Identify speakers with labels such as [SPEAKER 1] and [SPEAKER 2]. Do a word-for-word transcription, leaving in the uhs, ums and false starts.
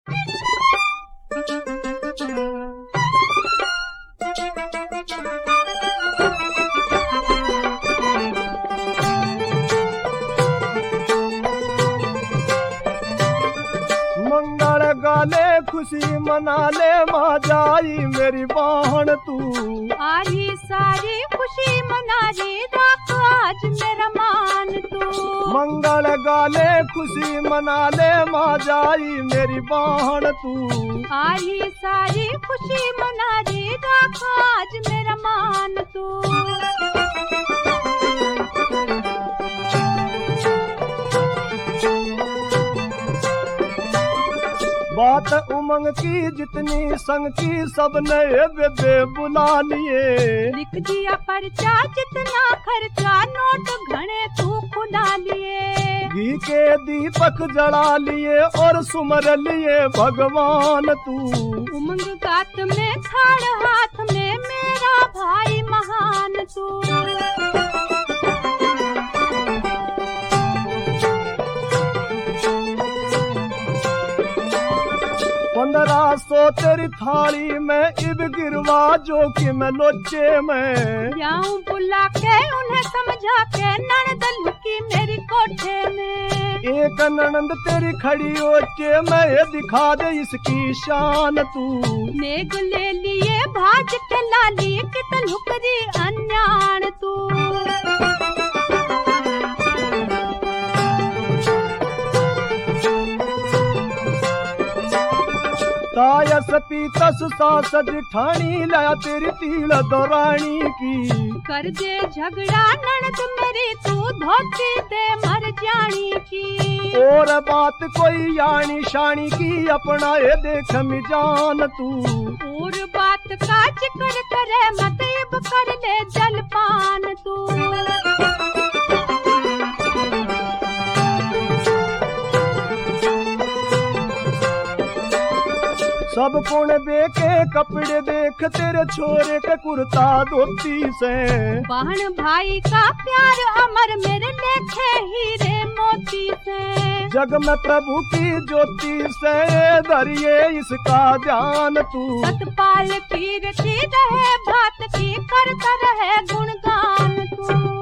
[SPEAKER 1] मंगल गाले खुशी मना ले माँ जाई मेरी बहन तू।
[SPEAKER 2] आरी सारी खुशी मना रे राख आज मेरा मान तू।
[SPEAKER 1] मंगल गाले खुशी मना ले माँ जाई मेरी बहन तू।
[SPEAKER 2] आरी सारी खुशी मना रे राख आज मेरा मान तू।
[SPEAKER 1] बात उमंग की जितनी संग की सब नए बेबे बुला लिए।
[SPEAKER 2] लिख दिया पर्चा जितना खर्चा नोट घने तू खुदा लिए।
[SPEAKER 1] घी के दीपक जला लिए और सुमर लिए भगवान तू।
[SPEAKER 2] उमंग गात में खाड़ हाथ में मेरा भाई महान तू।
[SPEAKER 1] पंद्रह सौ तेरी थाली में इब गिरवा जो कि मैं लोचे में।
[SPEAKER 2] जाऊं बुला के उन्हें समझा के ननद लुकी मेरी कोठे में।
[SPEAKER 1] एक ननद तेरी खड़ी ओचे में ये दिखा दे इसकी शान तू।
[SPEAKER 2] नेग ले लिए भाज के लाली कित लुकरी अन्यान तू।
[SPEAKER 1] तायस पीतस सासज ठानी लाया तेरी तिल दौरानी की।
[SPEAKER 2] कर दे झगड़ा ननद मेरी तू धोती दे मर जानी की।
[SPEAKER 1] और बात कोई यानी शानी की अपना ये देख मिजान तू।
[SPEAKER 2] और बात का जिक्र करे मत अब कर ले जलपान तू।
[SPEAKER 1] सब पुण बेके कपड़े देख तेरे छोरे के कुर्ता धोती से।
[SPEAKER 2] बहन भाई का प्यार अमर मेरे लेखे हीरे मोती से।
[SPEAKER 1] जग में प्रभु की ज्योति से धरिए इसका ध्यान तू।
[SPEAKER 2] सतपाल कीर्ति रहे भात की करता रहे गुणगान तू।